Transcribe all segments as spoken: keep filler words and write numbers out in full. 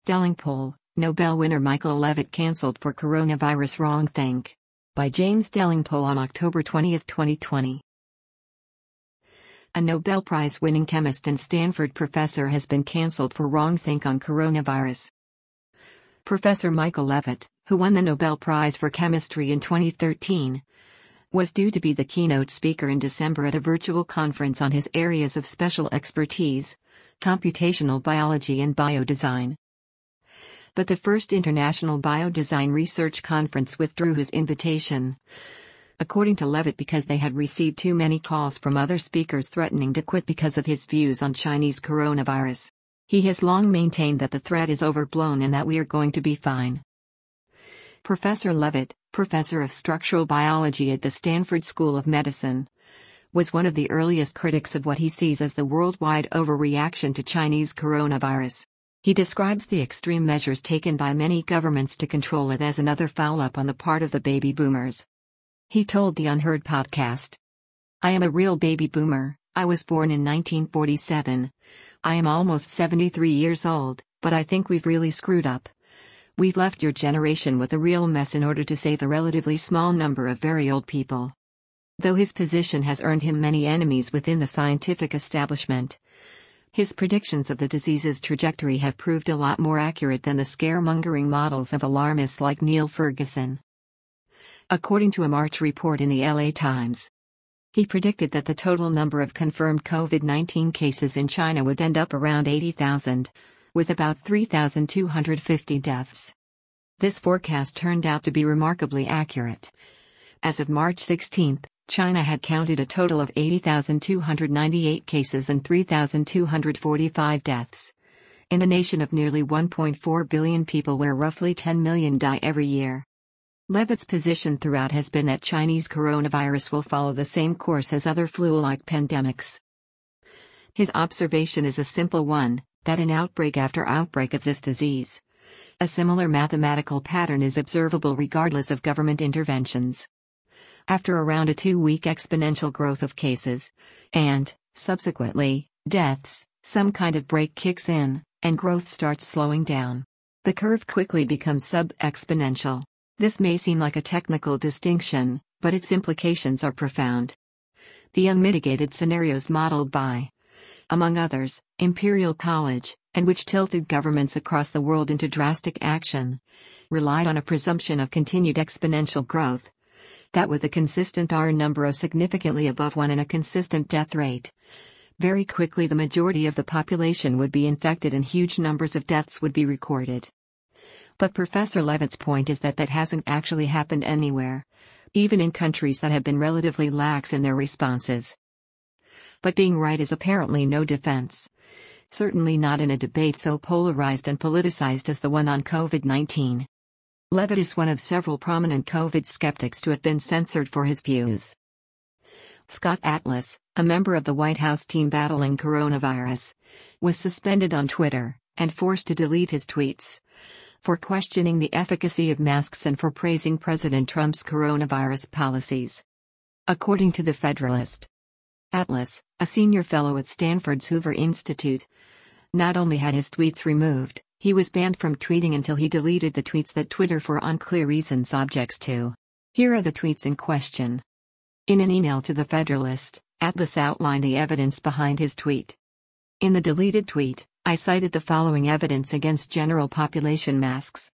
Delling poll, Nobel winner Michael Levitt cancelled for coronavirus wrongthink. By James Delling poll on October twentieth, twenty twenty. A Nobel Prize-winning chemist and Stanford professor has been cancelled for wrongthink on coronavirus. Professor Michael Levitt, who won the Nobel Prize for Chemistry in twenty thirteen, was due to be the keynote speaker in December at a virtual conference on his areas of special expertise, computational biology and biodesign. But the first International Biodesign Research Conference withdrew his invitation, according to Levitt, because they had received too many calls from other speakers threatening to quit because of his views on Chinese coronavirus. He has long maintained that the threat is overblown and that we are going to be fine. Professor Levitt, professor of structural biology at the Stanford School of Medicine, was one of the earliest critics of what he sees as the worldwide overreaction to Chinese coronavirus. He describes the extreme measures taken by many governments to control it as another foul-up on the part of the baby boomers. He told the Unheard podcast, "I am a real baby boomer. I was born in nineteen forty-seven. I am almost seventy-three years old, but I think we've really screwed up. We've left your generation with a real mess in order to save a relatively small number of very old people." Though his position has earned him many enemies within the scientific establishment, his predictions of the disease's trajectory have proved a lot more accurate than the scaremongering models of alarmists like Neil Ferguson. According to a March report in the L A Times, he predicted that the total number of confirmed COVID nineteen cases in China would end up around eighty thousand, with about three thousand two hundred fifty deaths. This forecast turned out to be remarkably accurate. As of March sixteenth, China had counted a total of eighty thousand two hundred ninety-eight cases and three thousand two hundred forty-five deaths. In a nation of nearly one point four billion people where roughly ten million die every year. Levitt's position throughout has been that Chinese coronavirus will follow the same course as other flu-like pandemics. His observation is a simple one, that in outbreak after outbreak of this disease, a similar mathematical pattern is observable regardless of government interventions. After around a two-week exponential growth of cases, and, subsequently, deaths, some kind of break kicks in, and growth starts slowing down. The curve quickly becomes sub-exponential. This may seem like a technical distinction, but its implications are profound. The unmitigated scenarios modeled by, among others, Imperial College, and which tilted governments across the world into drastic action, relied on a presumption of continued exponential growth, that with a consistent R number of significantly above one and a consistent death rate, very quickly the majority of the population would be infected and huge numbers of deaths would be recorded. But Professor Levitt's point is that that hasn't actually happened anywhere, even in countries that have been relatively lax in their responses. But being right is apparently no defense. Certainly not in a debate so polarized and politicized as the one on COVID nineteen. Levitt is one of several prominent COVID skeptics to have been censored for his views. Scott Atlas, a member of the White House team battling coronavirus, was suspended on Twitter, and forced to delete his tweets, for questioning the efficacy of masks and for praising President Trump's coronavirus policies. According to The Federalist, Atlas, a senior fellow at Stanford's Hoover Institute, not only had his tweets removed, he was banned from tweeting until he deleted the tweets that Twitter for unclear reasons objects to. Here are the tweets in question. In an email to The Federalist, Atlas outlined the evidence behind his tweet. In the deleted tweet, I cited the following evidence against general population masks.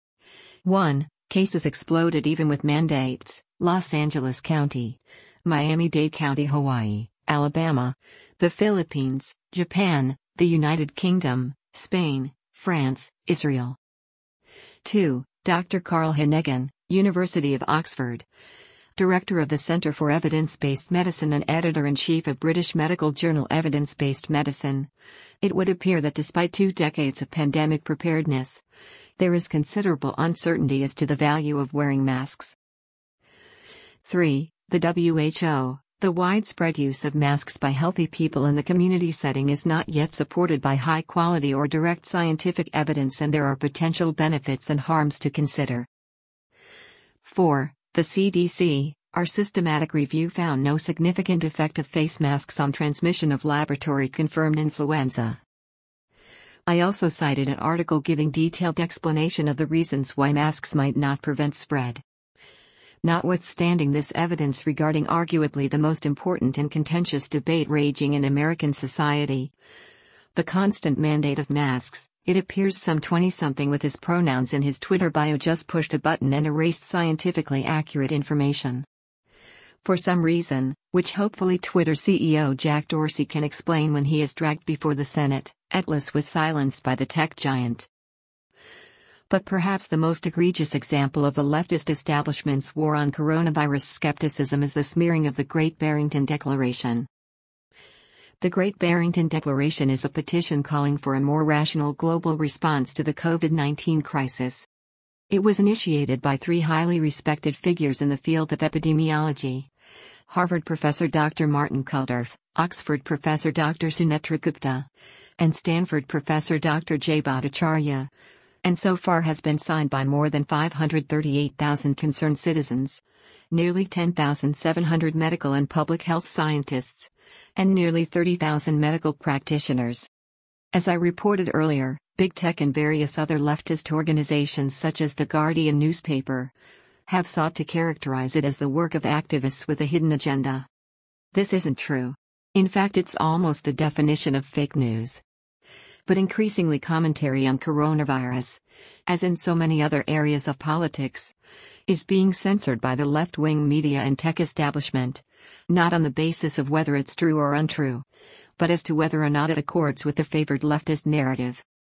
one. Cases exploded even with mandates: Los Angeles County, Miami-Dade County, Hawaii, Alabama, the Philippines, Japan, the United Kingdom, Spain, France, Israel. two. Doctor Carl Heneghan, University of Oxford, Director of the Centre for Evidence-Based Medicine and Editor-in-Chief of British medical journal Evidence-Based Medicine. It would appear that despite two decades of pandemic preparedness, there is considerable uncertainty as to the value of wearing masks. three. The W H O, the widespread use of masks by healthy people in the community setting is not yet supported by high-quality or direct scientific evidence, and there are potential benefits and harms to consider. four. The C D C, our systematic review found no significant effect of face masks on transmission of laboratory-confirmed influenza. I also cited an article giving detailed explanation of the reasons why masks might not prevent spread. Notwithstanding this evidence regarding arguably the most important and contentious debate raging in American society, the constant mandate of masks, it appears some twenty-something with his pronouns in his Twitter bio just pushed a button and erased scientifically accurate information. For some reason, which hopefully Twitter C E O Jack Dorsey can explain when he is dragged before the Senate, Atlas was silenced by the tech giant. But perhaps the most egregious example of the leftist establishment's war on coronavirus skepticism is the smearing of the Great Barrington Declaration. The Great Barrington Declaration is a petition calling for a more rational global response to the COVID nineteen crisis. It was initiated by three highly respected figures in the field of epidemiology: Harvard professor Doctor Martin Kulldorff, Oxford professor Doctor Sunetra Gupta, and Stanford professor Doctor Jay Bhattacharya, and so far has been signed by more than five hundred thirty-eight thousand concerned citizens, nearly ten thousand seven hundred medical and public health scientists, and nearly thirty thousand medical practitioners. As I reported earlier, big tech and various other leftist organizations such as the Guardian newspaper have sought to characterize it as the work of activists with a hidden agenda. This isn't true. In fact, it's almost the definition of fake news. But increasingly commentary on coronavirus, as in so many other areas of politics, is being censored by the left-wing media and tech establishment, not on the basis of whether it's true or untrue, but as to whether or not it accords with the favored leftist narrative.